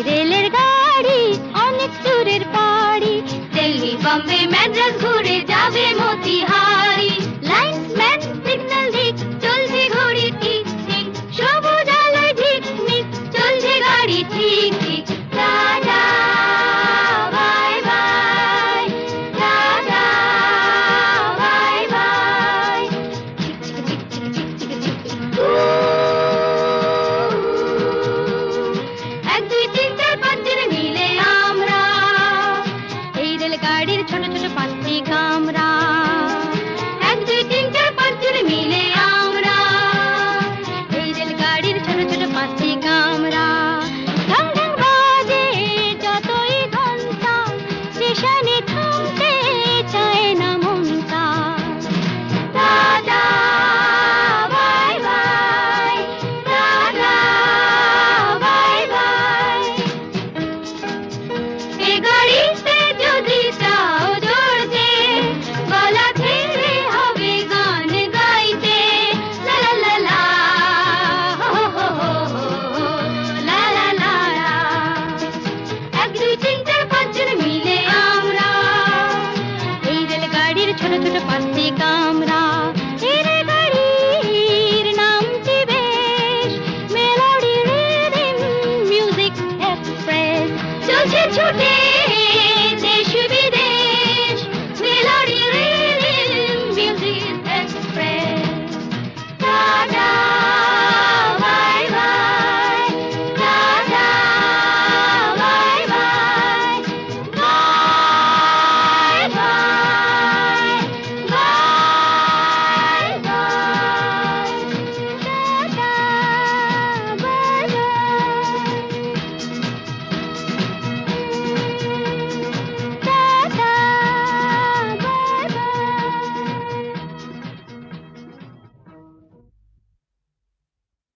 রেলের গাড়ি অনেক দূরের পাড়ি, দিল্লি বম্বে ম্যাড্রাস ঘুরে যাবে মতিহারি। লাইনম্যান সিগন্যাল দিক, চলছে ঘড়ি ঠিক ঠিক, সবুজ আলোয় ঝিকমিক, চলছে গাড়ি ঠিক ঠিক। Tata bye bye, tata bye bye. এক দুই তিন চার পাঁচ জন মিলে আমরা এই রেলগাড়ির ছোট ছোট পাঁচটি কামরা। এক দুই তিন চার পাঁচ জন মিলে আমরা এই রেলগাড়ির ছোট ছোট পাঁচটি কামরা। ঢং ঢং বাজে যতই ঘন্টা, স্টেশনে থামতে চায় না মনটা। Tata bye bye, tata bye bye. এ গাড়িতে যদি চাও চড়তে, গলা ছেড়ে হবে গান গাইতে। লা লা লা লা, হো হো হো হো, লা লা লা লা। এক দুই তিন চার পাঁচ জন মিলে আমরা এই রেলগাড়ির ছোট ছোট পাঁচটি কামরা। এই রেলগাড়ির নামটি বেশ মেলোডি রিদম মিউজিক এক্সপ্রেস। চলছে ছুটে দেশ বিদেশ,